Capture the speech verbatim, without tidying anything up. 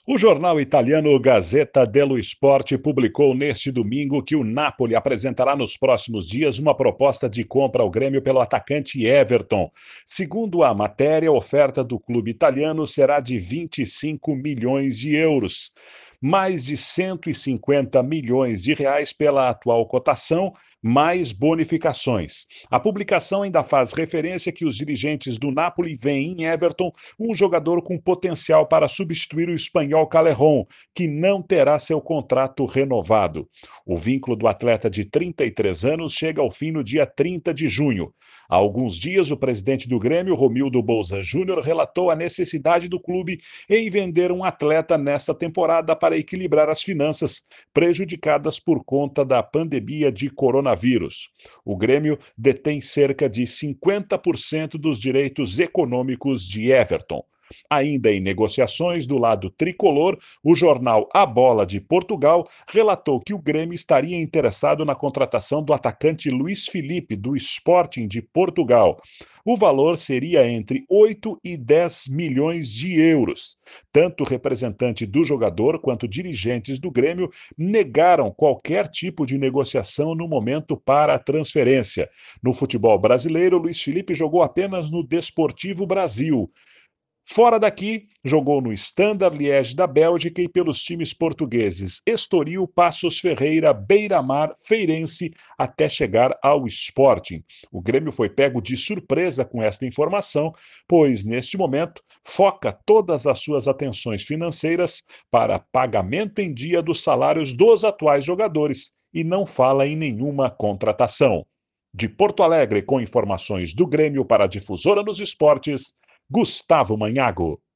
O jornal italiano Gazzetta dello Sport publicou neste domingo que o Napoli apresentará nos próximos dias uma proposta de compra ao Grêmio pelo atacante Everton. Segundo a matéria, a oferta do clube italiano será de vinte e cinco milhões de euros, mais de cento e cinquenta milhões de reais pela atual cotação, mais bonificações. A publicação ainda faz referência que os dirigentes do Napoli veem em Everton um jogador com potencial para substituir o espanhol Callejon, que não terá seu contrato renovado. O vínculo do atleta de trinta e três anos chega ao fim no dia trinta de junho. Há alguns dias, o presidente do Grêmio, Romildo Bolzan Júnior, relatou a necessidade do clube em vender um atleta nesta temporada para equilibrar as finanças, prejudicadas por conta da pandemia de coronavírus. O Grêmio detém cerca de cinquenta por cento dos direitos econômicos de Everton. Ainda em negociações do lado tricolor, o jornal A Bola de Portugal relatou que o Grêmio estaria interessado na contratação do atacante Luís Filipe, do Sporting de Portugal. O valor seria entre oito e dez milhões de euros. Tanto o representante do jogador quanto dirigentes do Grêmio negaram qualquer tipo de negociação no momento para a transferência. No futebol brasileiro, Luís Filipe jogou apenas no Desportivo Brasil. Fora daqui, jogou no Standard Liège da Bélgica e pelos times portugueses Estoril, Passos Ferreira, Beira-Mar, Feirense, até chegar ao Sporting. O Grêmio foi pego de surpresa com esta informação, pois, neste momento, foca todas as suas atenções financeiras para pagamento em dia dos salários dos atuais jogadores e não fala em nenhuma contratação. De Porto Alegre, com informações do Grêmio para a Difusora nos Esportes, Gustavo Manhago.